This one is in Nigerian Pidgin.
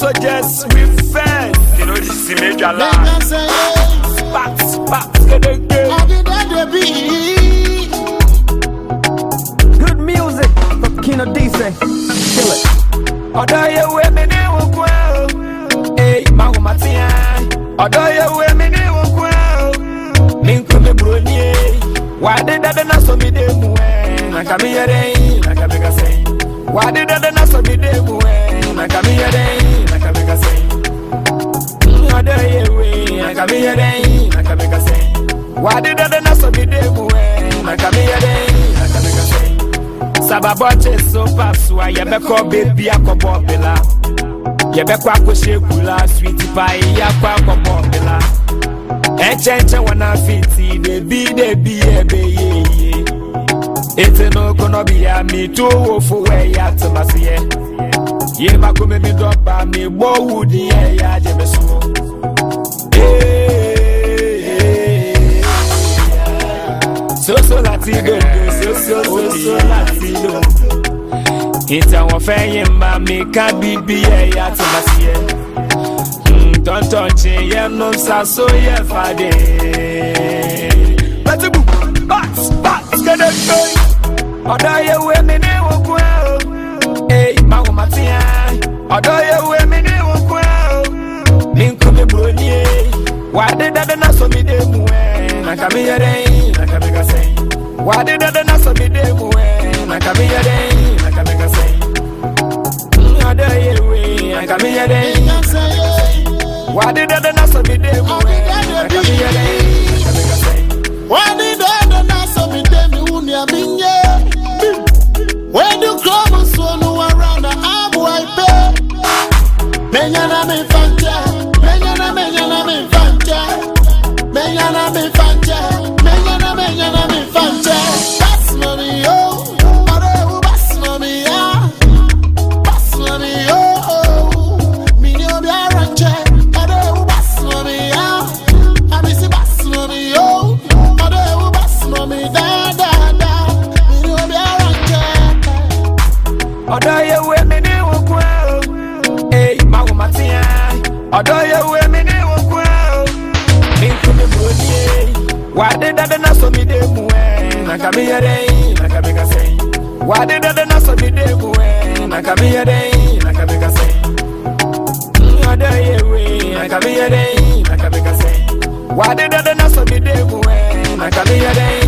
So just refresh. You know this is major line. Sparks, get it good. Good music from Kino DC. Kill it. Odo ye we me ne wo kwa. Hey, mawo matia. Odo ye we me ne wo kwa. Ninku me broni. Why did that na so me demu eh? Na kami yere, na kami ka say. Why did that na so me demu eh? Na kami yere, na kami ka say. Odo ye we, na kami yere, na kami ka say. Why did that na so me demu eh? Na kami yere, na kami ka say. Sababoche so paswa yebeko baby akobo bela yebeko akoshe kula sweet pie yakwa akobo bela eche wana fiti baby ebe ye ete no kono bia mi to wo fo we ya tmasiye ye makome mi dopa mi bo wudi ye ya jemeso so latido so latido ita wo fe ma mi ka bibi e ya tmasiye tonton che ye no sa so ye fade batibu bats get it going oda ye we me ne wo kwa eh mawo matia oda ye we me ne wo kwa ninku me broni wa de dada na so mi demu na kami yere na kami ka say wa de dada na so mi demu na kami yere na kami ka say oda ye we na kami yere wa de dada na so mi demu na kami yere na kami ka say wa de dada na so mi demu unia minye when you come so no around I'm wipe menyana me fanja menyana me fanja menyana me fanja menyana me fanja pass money oh ore pass money ya pass money oh mi no be arrange ore pass money ya abi si pass money oh ore pass money da mi no be arrange odo ye we me ne wo kwa eh mawo matia odo ye we me ne wo kwa ninku me broni wa de dada na so mi demu na kami yere na kami ka say wa de dada na so mi demu na kami yere na kami ka say odo ye we na kami yere na kami ka say wa de dada na so mi demu na kami yere